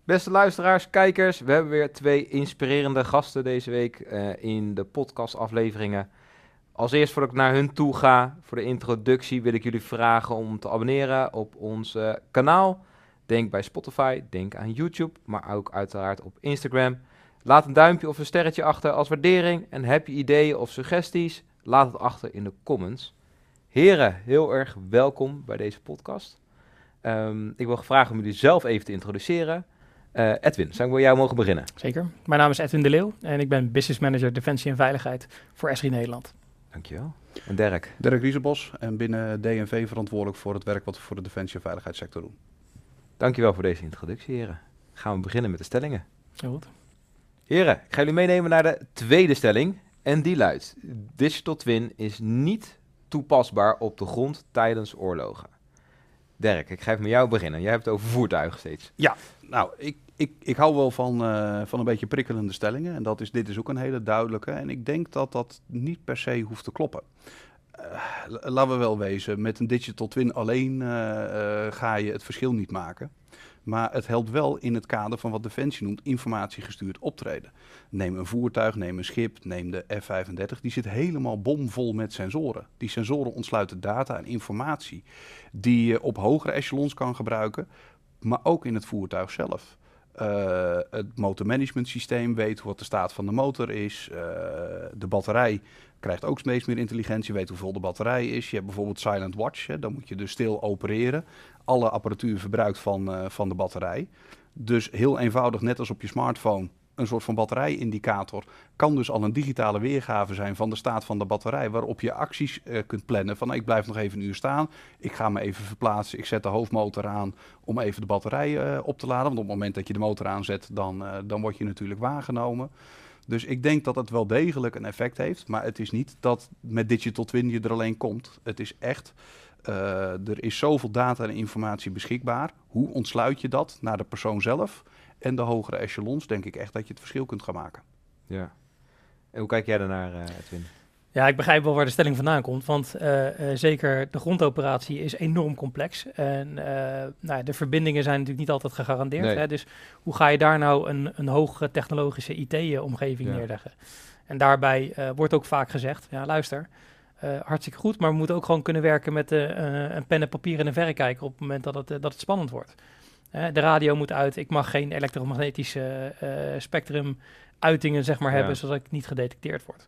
Beste luisteraars, kijkers, we hebben weer 2 inspirerende gasten deze week in de podcastafleveringen. Als eerst voordat ik naar hun toe ga, voor de introductie wil ik jullie vragen om te abonneren op ons kanaal. Denk bij Spotify, denk aan YouTube, maar ook uiteraard op Instagram. Laat een duimpje of een sterretje achter als waardering en heb je ideeën of suggesties, laat het achter in de comments. Heren, heel erg welkom bij deze podcast. Ik wil vragen om jullie zelf even te introduceren. Edwin, zou ik bij jou mogen beginnen? Zeker. Mijn naam is Edwin de Leeuw en ik ben Business Manager Defensie en Veiligheid voor Esri Nederland. Dankjewel. En Dirk? Dirk Riesenbos en binnen DNV verantwoordelijk voor het werk wat we voor de defensie- en veiligheidssector doen. Dankjewel voor deze introductie, heren. Gaan we beginnen met de stellingen. Heel goed. Heren, ik ga jullie meenemen naar de tweede stelling. En die luidt: Digital Twin is niet toepasbaar op de grond tijdens oorlogen. Dirk, ik ga even met jou beginnen. Jij hebt het over voertuigen steeds. Nou, ik hou wel van een beetje prikkelende stellingen. En dit is ook een hele duidelijke. En ik denk dat dat niet per se hoeft te kloppen. Laten we wel wezen, met een digital twin alleen ga je het verschil niet maken. Maar het helpt wel in het kader van wat Defensie noemt informatiegestuurd optreden. Neem een voertuig, neem een schip, neem de F-35. Die zit helemaal bomvol met sensoren. Die sensoren ontsluiten data en informatie die je op hogere echelons kan gebruiken, maar ook in het voertuig zelf. Het motormanagement systeem weet wat de staat van de motor is. De batterij krijgt ook steeds meer intelligentie, weet hoeveel de batterij is. Je hebt bijvoorbeeld Silent Watch, dan moet je dus stil opereren. Alle apparatuur verbruikt van de batterij. Dus heel eenvoudig, net als op je smartphone, een soort van batterijindicator kan dus al een digitale weergave zijn van de staat van de batterij, waarop je acties kunt plannen van ik blijf nog even een uur staan, ik ga me even verplaatsen, ik zet de hoofdmotor aan om even de batterij op te laden, want op het moment dat je de motor aanzet, dan word je natuurlijk waargenomen. Dus ik denk dat het wel degelijk een effect heeft, maar het is niet dat met Digital Twin je er alleen komt. Het is echt, er is zoveel data en informatie beschikbaar. Hoe ontsluit je dat naar de persoon zelf? En de hogere echelons, denk ik echt dat je het verschil kunt gaan maken. Ja. En hoe kijk jij daarnaar, Edwin? Ja, ik begrijp wel waar de stelling vandaan komt, want zeker de grondoperatie is enorm complex. En de verbindingen zijn natuurlijk niet altijd gegarandeerd. Nee. Hè? Dus hoe ga je daar nou een hoge technologische IT-omgeving neerleggen? En daarbij wordt ook vaak gezegd, ja luister, hartstikke goed, maar we moeten ook gewoon kunnen werken met een pen en papier en een verrekijker op het moment dat het spannend wordt. De radio moet uit, ik mag geen elektromagnetische spectrum uitingen zeg maar hebben, zodat ik niet gedetecteerd word.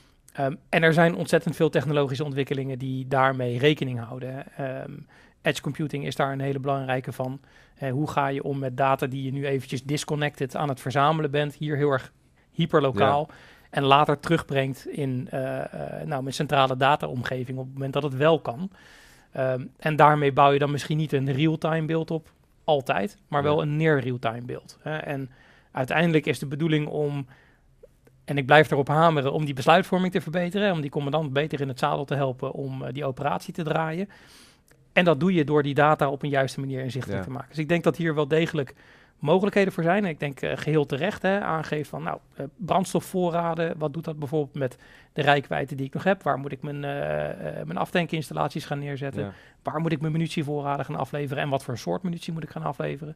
En er zijn ontzettend veel technologische ontwikkelingen die daarmee rekening houden. Edge computing is daar een hele belangrijke van. Hoe ga je om met data die je nu eventjes disconnected aan het verzamelen bent, hier heel erg hyperlokaal, en later terugbrengt in een centrale dataomgeving op het moment dat het wel kan. En daarmee bouw je dan misschien niet een real-time beeld op, altijd, maar wel een near real-time beeld. En uiteindelijk is de bedoeling om, en ik blijf erop hameren, om die besluitvorming te verbeteren, om die commandant beter in het zadel te helpen om die operatie te draaien. En dat doe je door die data op een juiste manier inzichtelijk te maken. Dus ik denk dat hier wel degelijk mogelijkheden voor zijn. En ik denk geheel terecht aangeeft van brandstofvoorraden. Wat doet dat bijvoorbeeld met de reikwijdte die ik nog heb? Waar moet ik mijn aftankinstallaties gaan neerzetten? Ja. Waar moet ik mijn munitievoorraden gaan afleveren? En wat voor soort munitie moet ik gaan afleveren?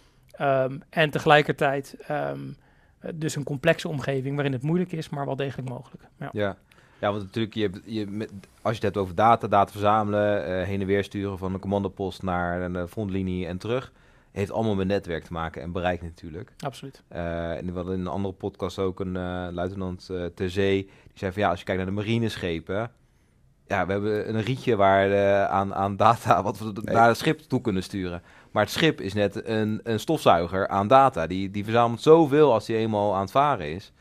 En tegelijkertijd dus een complexe omgeving waarin het moeilijk is, maar wel degelijk mogelijk. Ja, want natuurlijk, als je het hebt over data verzamelen, heen en weer sturen van de commandopost naar de frontlinie en terug, heeft allemaal met netwerk te maken en bereik natuurlijk. Absoluut. En we hadden in een andere podcast ook een luitenant ter zee, die zei van als je kijkt naar de marineschepen, we hebben een rietje waar aan data wat we naar het schip toe kunnen sturen. Maar het schip is net een stofzuiger aan data. Die verzamelt zoveel als die eenmaal aan het varen is.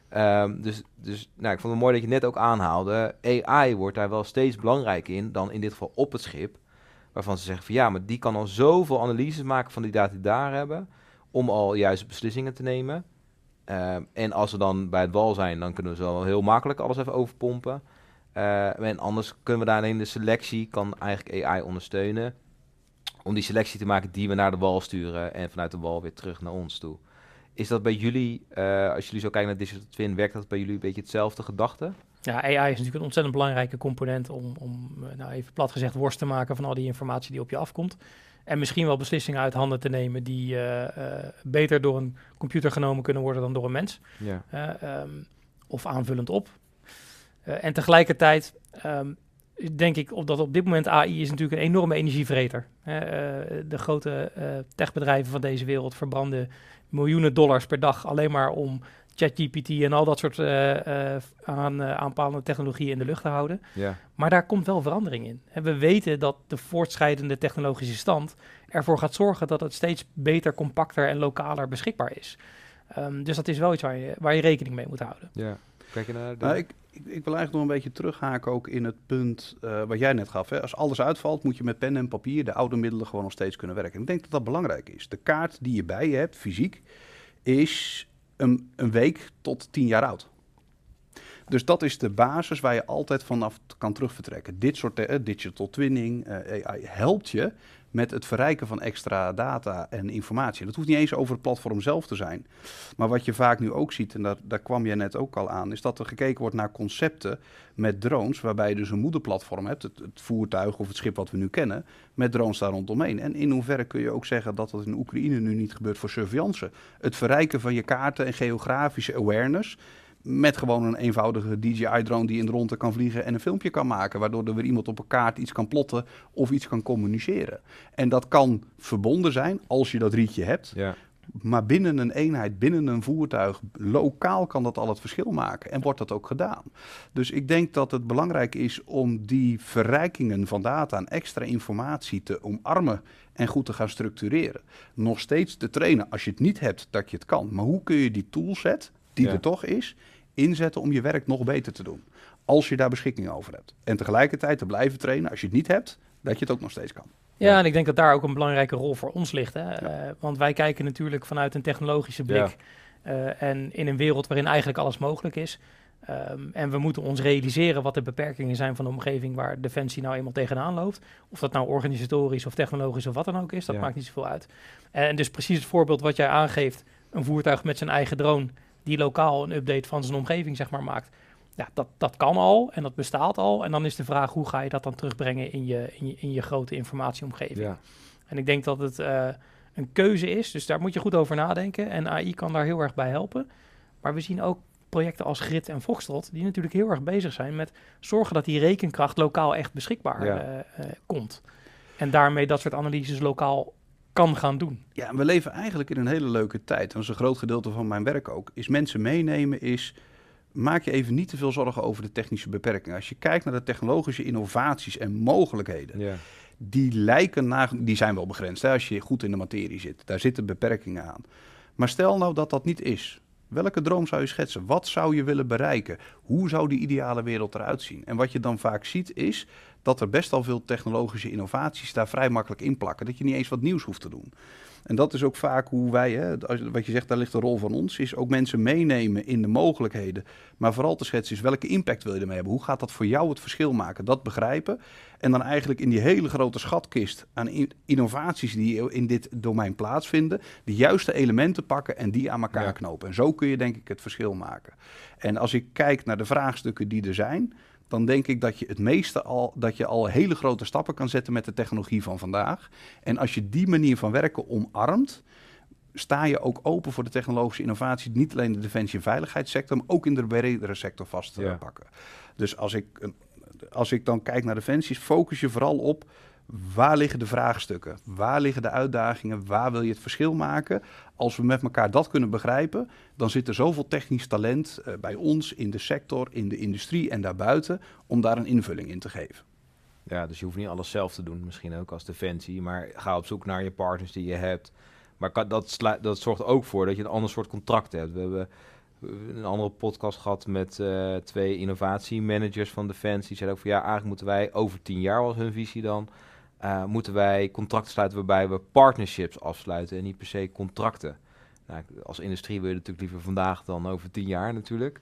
Dus ik vond het mooi dat je net ook aanhaalde. AI wordt daar wel steeds belangrijk in, dan in dit geval op het schip. Waarvan ze zeggen van maar die kan al zoveel analyses maken van die data die daar hebben, om al juiste beslissingen te nemen. En als we dan bij het wal zijn, dan kunnen we zo heel makkelijk alles even overpompen. En anders kunnen we daarin de selectie, kan eigenlijk AI ondersteunen, om die selectie te maken die we naar de wal sturen en vanuit de wal weer terug naar ons toe. Is dat bij jullie, als jullie zo kijken naar Digital Twin, werkt dat bij jullie een beetje hetzelfde gedachte? Ja, AI is natuurlijk een ontzettend belangrijke component om even plat gezegd worst te maken van al die informatie die op je afkomt. En misschien wel beslissingen uit handen te nemen die beter door een computer genomen kunnen worden dan door een mens. Ja. Of aanvullend op. En tegelijkertijd denk ik dat op dit moment AI is natuurlijk een enorme energievreter. De grote techbedrijven van deze wereld verbranden miljoenen dollars per dag alleen maar om ChatGPT en al dat soort aanpalende technologieën in de lucht te houden. Ja. Maar daar komt wel verandering in. En we weten dat de voortschrijdende technologische stand ervoor gaat zorgen dat het steeds beter, compacter en lokaler beschikbaar is. Dus dat is wel iets waar je rekening mee moet houden. Ja. Kijk je naar de... Nou, ik wil eigenlijk nog een beetje terughaken ook in het punt wat jij net gaf. Hè. Als alles uitvalt, moet je met pen en papier de oude middelen gewoon nog steeds kunnen werken. En ik denk dat dat belangrijk is. De kaart die je bij je hebt, fysiek, is een week tot 10 jaar oud. Dus dat is de basis waar je altijd vanaf kan terugvertrekken. Dit soort digital twinning, AI helpt je met het verrijken van extra data en informatie. Dat hoeft niet eens over het platform zelf te zijn. Maar wat je vaak nu ook ziet, en daar kwam jij net ook al aan, is dat er gekeken wordt naar concepten met drones, waarbij je dus een moederplatform hebt, het voertuig of het schip wat we nu kennen, met drones daar rondomheen. En in hoeverre kun je ook zeggen dat dat in Oekraïne nu niet gebeurt voor surveillance? Het verrijken van je kaarten en geografische awareness, met gewoon een eenvoudige DJI-drone die in de ronde kan vliegen en een filmpje kan maken, waardoor er weer iemand op een kaart iets kan plotten of iets kan communiceren. En dat kan verbonden zijn als je dat rietje hebt, maar binnen een eenheid, binnen een voertuig, lokaal kan dat al het verschil maken en wordt dat ook gedaan. Dus ik denk dat het belangrijk is om die verrijkingen van data en extra informatie te omarmen en goed te gaan structureren. Nog steeds te trainen als je het niet hebt dat je het kan. Maar hoe kun je die toolset, die er toch is, inzetten om je werk nog beter te doen? Als je daar beschikking over hebt. En tegelijkertijd te blijven trainen als je het niet hebt, dat je het ook nog steeds kan. Ja, en ik denk dat daar ook een belangrijke rol voor ons ligt. Hè? Want wij kijken natuurlijk vanuit een technologische blik. En in een wereld waarin eigenlijk alles mogelijk is. En we moeten ons realiseren wat de beperkingen zijn van de omgeving waar Defensie nou eenmaal tegenaan loopt. Of dat nou organisatorisch of technologisch of wat dan ook is, dat maakt niet zoveel uit. En dus precies het voorbeeld wat jij aangeeft, een voertuig met zijn eigen drone die lokaal een update van zijn omgeving zeg maar maakt. Ja, dat kan al en dat bestaat al. En dan is de vraag, hoe ga je dat dan terugbrengen in je grote informatieomgeving? Ja. En ik denk dat het een keuze is, dus daar moet je goed over nadenken. En AI kan daar heel erg bij helpen. Maar we zien ook projecten als Grid en Foxtrot, die natuurlijk heel erg bezig zijn met zorgen dat die rekenkracht lokaal echt beschikbaar komt. En daarmee dat soort analyses lokaal kan gaan doen. Ja, en we leven eigenlijk in een hele leuke tijd. Dat is een groot gedeelte van mijn werk ook. Is mensen meenemen, maak je even niet te veel zorgen over de technische beperkingen. Als je kijkt naar de technologische innovaties en mogelijkheden, die zijn wel begrensd. Hè, als je goed in de materie zit. Daar zitten beperkingen aan. Maar stel nou dat dat niet is. Welke droom zou je schetsen? Wat zou je willen bereiken? Hoe zou die ideale wereld eruit zien? En wat je dan vaak ziet is dat er best al veel technologische innovaties daar vrij makkelijk in plakken. Dat je niet eens wat nieuws hoeft te doen. En dat is ook vaak hoe wij, wat je zegt, daar ligt de rol van ons, is ook mensen meenemen in de mogelijkheden. Maar vooral te schetsen is, welke impact wil je ermee hebben? Hoe gaat dat voor jou het verschil maken? Dat begrijpen. En dan eigenlijk in die hele grote schatkist aan innovaties die in dit domein plaatsvinden, de juiste elementen pakken en die aan elkaar knopen. En zo kun je denk ik het verschil maken. En als ik kijk naar de vraagstukken die er zijn, dan denk ik dat je het meeste dat je al hele grote stappen kan zetten met de technologie van vandaag. En als je die manier van werken omarmt, sta je ook open voor de technologische innovatie, niet alleen in de defensie- en veiligheidssector, maar ook in de bredere sector vast te pakken. Dus als ik dan kijk naar defensie, focus je vooral op waar liggen de vraagstukken, waar liggen de uitdagingen, waar wil je het verschil maken. Als we met elkaar dat kunnen begrijpen, dan zit er zoveel technisch talent bij ons in de sector, in de industrie en daarbuiten, om daar een invulling in te geven. Ja, dus je hoeft niet alles zelf te doen, misschien ook als defensie, maar ga op zoek naar je partners die je hebt. Maar dat zorgt ook voor dat je een ander soort contract hebt. We hebben een andere podcast gehad met 2 innovatiemanagers van Defensie. Die zeiden ook van eigenlijk moeten wij over 10 jaar, was hun visie dan, moeten wij contracten sluiten waarbij we partnerships afsluiten en niet per se contracten. Nou, als industrie wil je natuurlijk liever vandaag dan over 10 jaar natuurlijk.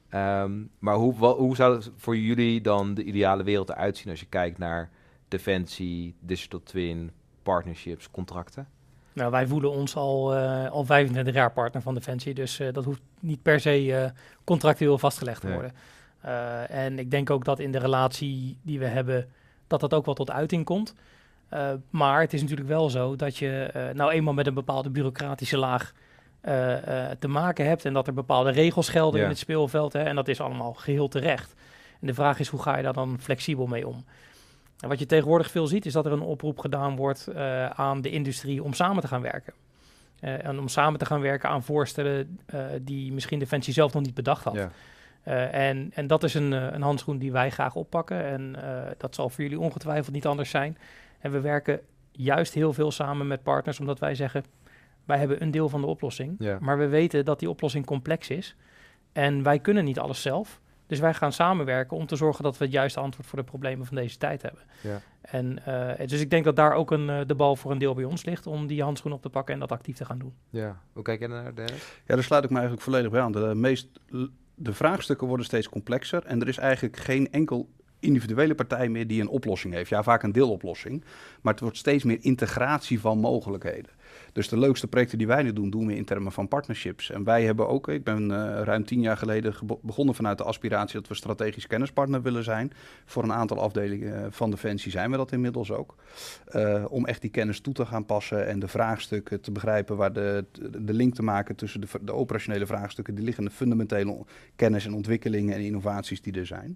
Maar hoe zou het voor jullie dan de ideale wereld eruit zien als je kijkt naar defensie, digital twin, partnerships, contracten? Nou, wij voelen ons al 25 jaar partner van Defensie, dus dat hoeft niet per se contractueel vastgelegd te worden. En ik denk ook dat in de relatie die we hebben, dat ook wel tot uiting komt. Maar het is natuurlijk wel zo dat je nou eenmaal met een bepaalde bureaucratische laag te maken hebt en dat er bepaalde regels gelden in het speelveld. Hè, en dat is allemaal geheel terecht. En de vraag is, hoe ga je daar dan flexibel mee om? En wat je tegenwoordig veel ziet, is dat er een oproep gedaan wordt aan de industrie om samen te gaan werken. En om samen te gaan werken aan voorstellen die misschien Defensie zelf nog niet bedacht had. Ja. En dat is een handschoen die wij graag oppakken. En dat zal voor jullie ongetwijfeld niet anders zijn. En we werken juist heel veel samen met partners, omdat wij zeggen, wij hebben een deel van de oplossing. Ja. Maar we weten dat die oplossing complex is. En wij kunnen niet alles zelf. Dus wij gaan samenwerken om te zorgen dat we het juiste antwoord voor de problemen van deze tijd hebben. Ja. En dus ik denk dat daar ook de bal voor een deel bij ons ligt om die handschoen op te pakken en dat actief te gaan doen. Ja, hoe kijk je naar Dennis? Ja, daar sluit ik me eigenlijk volledig bij aan. De vraagstukken worden steeds complexer en er is eigenlijk geen enkel individuele partij meer die een oplossing heeft. Ja, vaak een deeloplossing, maar het wordt steeds meer integratie van mogelijkheden. Dus de leukste projecten die wij nu doen we in termen van partnerships. En wij hebben ook, ik ben ruim 10 jaar geleden begonnen vanuit de aspiratie dat we strategisch kennispartner willen zijn. Voor een aantal afdelingen van Defensie zijn we dat inmiddels ook. Om echt die kennis toe te gaan passen en de vraagstukken te begrijpen, waar de link te maken tussen de operationele vraagstukken, die liggende fundamentele kennis en ontwikkelingen en innovaties die er zijn.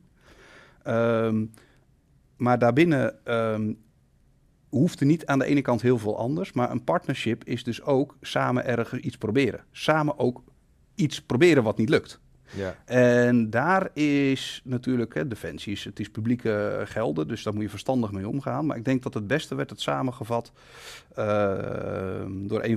Maar daarbinnen hoeft er niet aan de ene kant heel veel anders, maar een partnership is dus ook samen ergens iets proberen. Samen ook iets proberen wat niet lukt. Ja. En daar is natuurlijk, Defensie het is publieke gelden, dus daar moet je verstandig mee omgaan. Maar ik denk dat het beste werd het samengevat door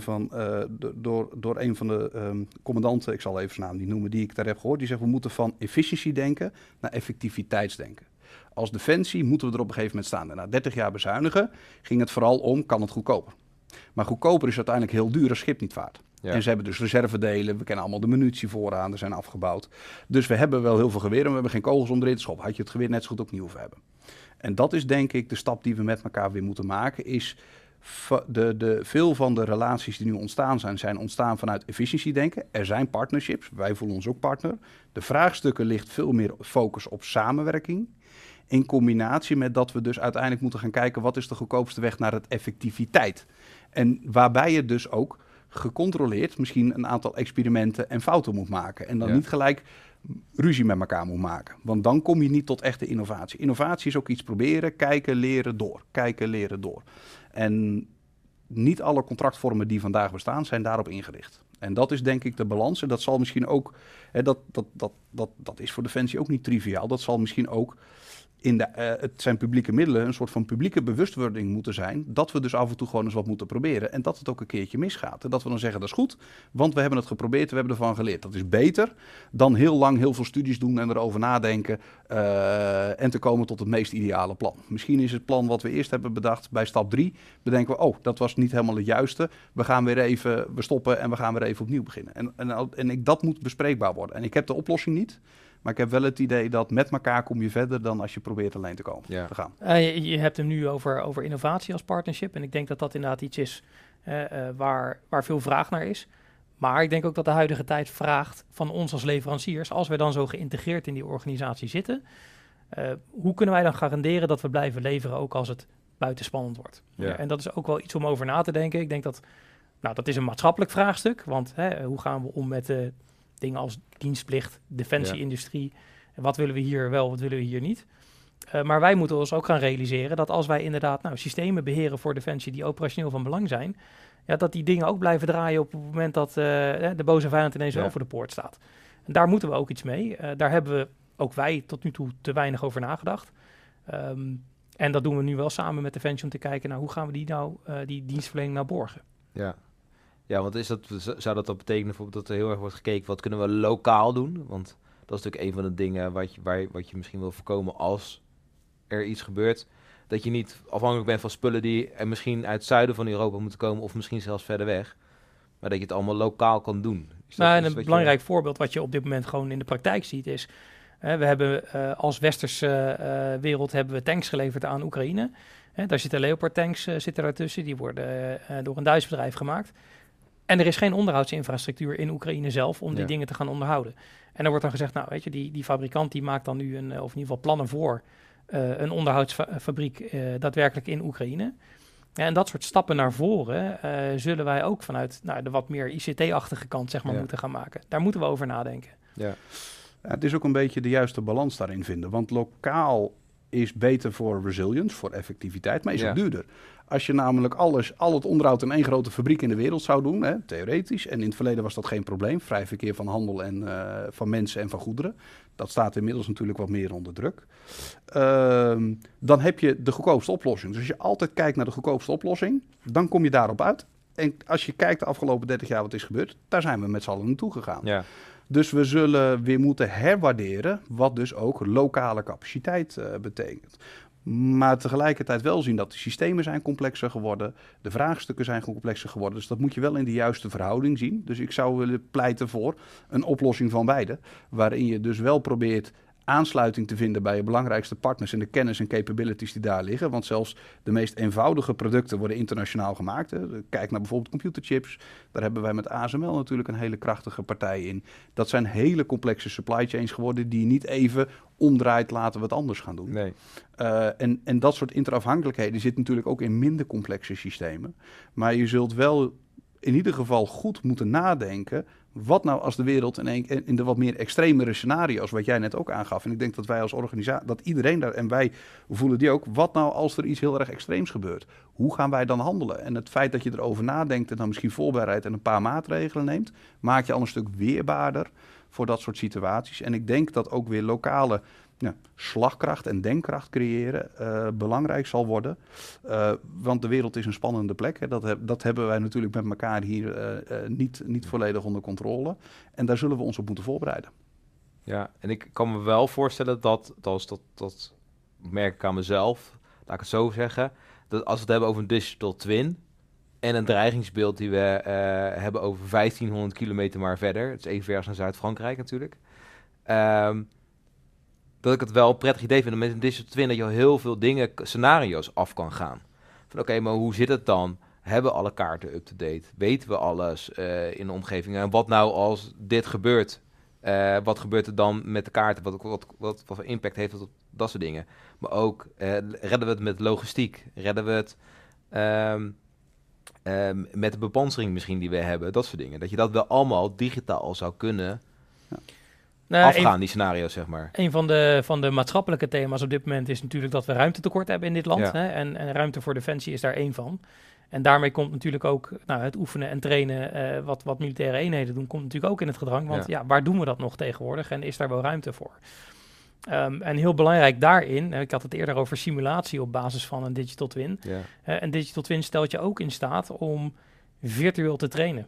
een van de commandanten, ik zal even zijn naam niet noemen, die ik daar heb gehoord. Die zegt, we moeten van efficiëntie denken naar effectiviteitsdenken. Als Defensie moeten we er op een gegeven moment staan. En na 30 jaar bezuinigen ging het vooral om, kan het goedkoper? Maar goedkoper is uiteindelijk heel duur als schip niet vaart. Ja. En ze hebben dus reservedelen, we kennen allemaal de munitie vooraan, er zijn afgebouwd. Dus we hebben wel heel veel geweren, maar we hebben geen kogels om erin te schoppen. Had je het geweer net zo goed opnieuw hoeven hebben. En dat is denk ik de stap die we met elkaar weer moeten maken, is veel van de relaties die nu ontstaan zijn ontstaan vanuit efficiëntiedenken. Er zijn partnerships, wij voelen ons ook partner. De vraagstukken ligt veel meer focus op samenwerking. In combinatie met dat we dus uiteindelijk moeten gaan kijken, wat is de goedkoopste weg naar het effectiviteit. En waarbij je dus ook gecontroleerd misschien een aantal experimenten en fouten moet maken. En dan niet gelijk ruzie met elkaar moet maken. Want dan kom je niet tot echte innovatie. Innovatie is ook iets proberen, kijken, leren, door. Kijken, leren, door. En niet alle contractvormen die vandaag bestaan zijn daarop ingericht. En dat is denk ik de balans. En dat zal misschien ook, dat is voor Defensie ook niet triviaal. Dat zal misschien ook het zijn publieke middelen, een soort van publieke bewustwording moeten zijn, dat we dus af en toe gewoon eens wat moeten proberen en dat het ook een keertje misgaat. En dat we dan zeggen, dat is goed, want we hebben het geprobeerd, we hebben ervan geleerd. Dat is beter dan heel lang heel veel studies doen en erover nadenken en te komen tot het meest ideale plan. Misschien is het plan wat we eerst hebben bedacht bij stap 3, bedenken we, dat was niet helemaal het juiste, we stoppen en we gaan weer even opnieuw beginnen. En dat moet bespreekbaar worden. En ik heb de oplossing niet. Maar ik heb wel het idee dat met elkaar kom je verder dan als je probeert alleen te gaan. Je hebt hem nu over innovatie als partnership. En ik denk dat dat inderdaad iets is waar veel vraag naar is. Maar ik denk ook dat de huidige tijd vraagt van ons als leveranciers, als wij dan zo geïntegreerd in die organisatie zitten, hoe kunnen wij dan garanderen dat we blijven leveren ook als het buitenspannend wordt? Ja. En dat is ook wel iets om over na te denken. Ik denk dat is een maatschappelijk vraagstuk. Want hoe gaan we om met dingen als dienstplicht, defensieindustrie. En wat willen we hier wel, wat willen we hier niet? Maar wij moeten ons ook gaan realiseren dat als wij inderdaad systemen beheren voor Defensie die operationeel van belang zijn, dat die dingen ook blijven draaien op het moment dat de boze vijand ineens wel voor de poort staat. En daar moeten we ook iets mee. Daar hebben we, ook wij, tot nu toe te weinig over nagedacht. En dat doen we nu wel samen met Defensie om te kijken naar hoe gaan we die dienstverlening borgen. Ja. Ja, want zou dat betekenen bijvoorbeeld dat er heel erg wordt gekeken, wat kunnen we lokaal doen? Want dat is natuurlijk een van de dingen wat je misschien wil voorkomen als er iets gebeurt. Dat je niet afhankelijk bent van spullen die er misschien uit het zuiden van Europa moeten komen of misschien zelfs verder weg. Maar dat je het allemaal lokaal kan doen. En een belangrijk voorbeeld wat je op dit moment gewoon in de praktijk ziet is, we hebben als westerse wereld hebben we tanks geleverd aan Oekraïne. Daar zitten Leopard tanks daartussen, die worden door een Duits bedrijf gemaakt. En er is geen onderhoudsinfrastructuur in Oekraïne zelf om die dingen te gaan onderhouden. En dan wordt dan gezegd, die fabrikant die maakt dan nu of in ieder geval plannen voor een onderhoudsfabriek daadwerkelijk in Oekraïne. Ja, en dat soort stappen naar voren zullen wij ook vanuit de wat meer ICT-achtige kant zeg maar, moeten gaan maken. Daar moeten we over nadenken. Ja. Ja, het is ook een beetje de juiste balans daarin vinden. Want lokaal is beter voor resilience, voor effectiviteit, maar is ook duurder. Als je namelijk al het onderhoud in één grote fabriek in de wereld zou doen, hè, theoretisch, en in het verleden was dat geen probleem, vrij verkeer van handel en van mensen en van goederen. Dat staat inmiddels natuurlijk wat meer onder druk. Dan heb je de goedkoopste oplossing. Dus als je altijd kijkt naar de goedkoopste oplossing, dan kom je daarop uit. En als je kijkt de afgelopen 30 jaar wat is gebeurd, daar zijn we met z'n allen naartoe gegaan. Ja. Dus we zullen weer moeten herwaarderen wat dus ook lokale capaciteit betekent. Maar tegelijkertijd wel zien dat de systemen zijn complexer geworden. De vraagstukken zijn complexer geworden. Dus dat moet je wel in de juiste verhouding zien. Dus ik zou willen pleiten voor een oplossing van beide. Waarin je dus wel probeert aansluiting te vinden bij je belangrijkste partners en de kennis en capabilities die daar liggen. Want zelfs de meest eenvoudige producten worden internationaal gemaakt. Hè. Kijk naar bijvoorbeeld computerchips. Daar hebben wij met ASML natuurlijk een hele krachtige partij in. Dat zijn hele complexe supply chains geworden die je niet even omdraait, laten we het anders gaan doen. Nee. En dat soort interafhankelijkheden zit natuurlijk ook in minder complexe systemen. Maar je zult wel in ieder geval goed moeten nadenken. Wat nou als de wereld in de wat meer extremere scenario's, wat jij net ook aangaf. En ik denk dat wij als organisatie, dat iedereen daar, en wij voelen die ook. Wat nou als er iets heel erg extreems gebeurt? Hoe gaan wij dan handelen? En het feit dat je erover nadenkt en dan misschien voorbereidt en een paar maatregelen neemt, maakt je al een stuk weerbaarder voor dat soort situaties. En ik denk dat ook weer lokale slagkracht en denkkracht creëren belangrijk zal worden. Want de wereld is een spannende plek. Hè. Dat hebben wij natuurlijk met elkaar hier niet volledig onder controle. En daar zullen we ons op moeten voorbereiden. Ja, en ik kan me wel voorstellen dat merk ik aan mezelf, laat ik het zo zeggen, dat als we het hebben over een digital twin en een dreigingsbeeld die we hebben over 1500 kilometer maar verder, het is even ver als naar Zuid-Frankrijk natuurlijk, dat ik het wel een prettig idee vind om met een digital twin dat je al heel veel scenario's af kan gaan. Van oké, maar hoe zit het dan? Hebben we alle kaarten up-to-date? Weten we alles in de omgeving? En wat nou als dit gebeurt? Wat gebeurt er dan met de kaarten? Wat voor impact heeft dat op dat soort dingen? Maar ook, redden we het met logistiek? Redden we het met de bepansering misschien die we hebben? Dat soort dingen. Dat je dat wel allemaal digitaal zou kunnen afgaan, die scenario's, zeg maar. Een van de maatschappelijke thema's op dit moment is natuurlijk dat we ruimtetekort hebben in dit land. Hè? En ruimte voor defensie is daar één van. En daarmee komt natuurlijk ook het oefenen en trainen, wat militaire eenheden doen, komt natuurlijk ook in het gedrang. Want waar doen we dat nog tegenwoordig en is daar wel ruimte voor? En heel belangrijk daarin, ik had het eerder over simulatie op basis van een digital twin. Een digital twin stelt je ook in staat om virtueel te trainen.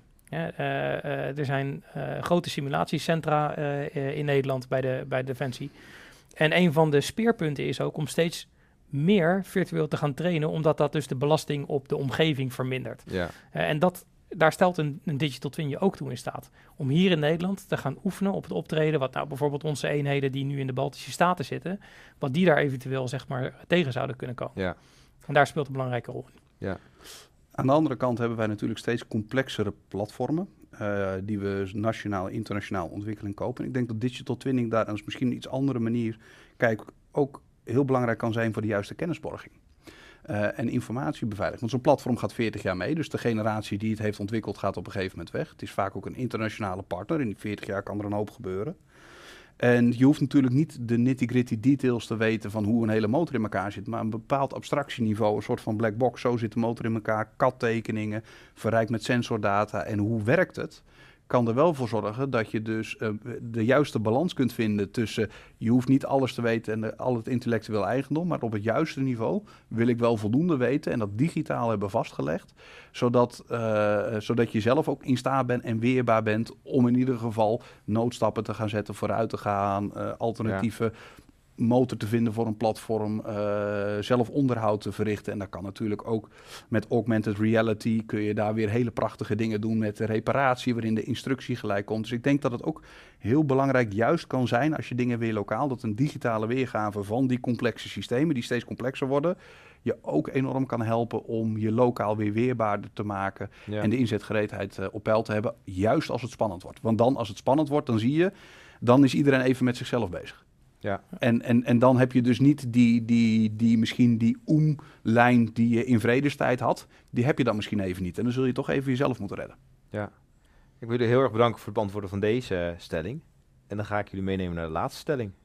Er zijn grote simulatiecentra in Nederland bij de Defensie. En een van de speerpunten is ook om steeds meer virtueel te gaan trainen, omdat dat dus de belasting op de omgeving vermindert. En daar stelt een digital twin je ook toe in staat. Om hier in Nederland te gaan oefenen op het optreden, wat nou bijvoorbeeld onze eenheden die nu in de Baltische Staten zitten, wat die daar eventueel zeg maar tegen zouden kunnen komen. En daar speelt een belangrijke rol in. Aan de andere kant hebben wij natuurlijk steeds complexere platformen die we nationaal en internationaal ontwikkelen en kopen. En ik denk dat digital twinning daar als misschien een iets andere manier ook heel belangrijk kan zijn voor de juiste kennisborging. En informatiebeveiliging. Want zo'n platform gaat 40 jaar mee, dus de generatie die het heeft ontwikkeld gaat op een gegeven moment weg. Het is vaak ook een internationale partner. In die 40 jaar kan er een hoop gebeuren. En je hoeft natuurlijk niet de nitty-gritty details te weten van hoe een hele motor in elkaar zit, maar een bepaald abstractieniveau, een soort van black box. Zo zit de motor in elkaar, CAD-tekeningen, verrijkt met sensordata en hoe werkt het? Kan er wel voor zorgen dat je dus de juiste balans kunt vinden tussen, je hoeft niet alles te weten en al het intellectueel eigendom, maar op het juiste niveau wil ik wel voldoende weten en dat digitaal hebben vastgelegd, zodat je zelf ook in staat bent en weerbaar bent om in ieder geval noodstappen te gaan zetten, vooruit te gaan, alternatieve motor te vinden voor een platform, zelf onderhoud te verrichten. En dat kan natuurlijk ook met augmented reality, kun je daar weer hele prachtige dingen doen met de reparatie, waarin de instructie gelijk komt. Dus ik denk dat het ook heel belangrijk juist kan zijn, als je dingen weer lokaal, dat een digitale weergave van die complexe systemen, die steeds complexer worden, je ook enorm kan helpen om je lokaal weer weerbaarder te maken en de inzetgereedheid op peil te hebben, juist als het spannend wordt. Want dan, als het spannend wordt, dan zie je, dan is iedereen even met zichzelf bezig. Ja. En dan heb je dus niet misschien die lijn die je in vredestijd had. Die heb je dan misschien even niet. En dan zul je toch even jezelf moeten redden. Ja. Ik wil jullie heel erg bedanken voor het beantwoorden van deze stelling. En dan ga ik jullie meenemen naar de laatste stelling.